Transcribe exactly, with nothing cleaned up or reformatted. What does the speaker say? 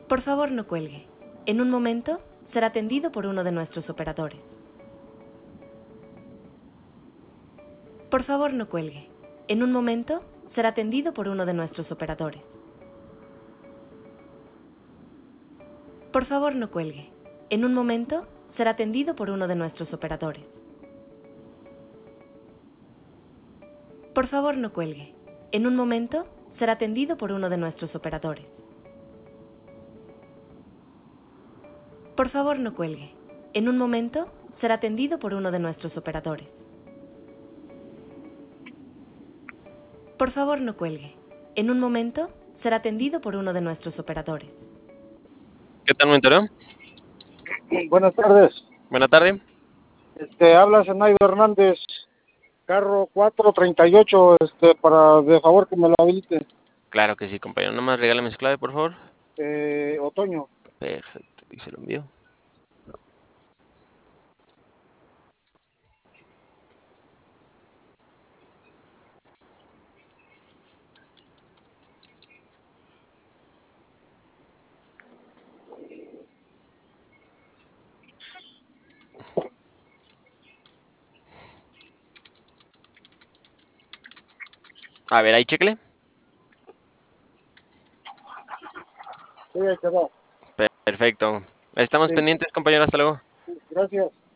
Por favor, no cuelgue. En un momento será atendido por uno de nuestros operadores. Por favor, no cuelgue. En un momento será atendido por uno de nuestros operadores. Por favor, no cuelgue. En un momento será atendido por uno de nuestros operadores. Por favor, no cuelgue. En un momento será atendido por uno de nuestros operadores. Por favor, no cuelgue. En un momento será atendido por uno de nuestros operadores. Por favor, no cuelgue. En un momento será atendido por uno de nuestros operadores. ¿Qué tal, monitoreo? Buenas tardes. Buena tarde. Este, habla Zenaido Hernández, carro cuatro treinta y ocho, este, para de favor que me lo habilite. Claro que sí, compañero. Nomás regálame su clave, por favor. Eh, otoño. Perfecto, y se lo envío. A ver, ahí chéquele. Sí, ahí quedó. Perfecto. Estamos Sí. pendientes, compañero. Hasta luego. Gracias.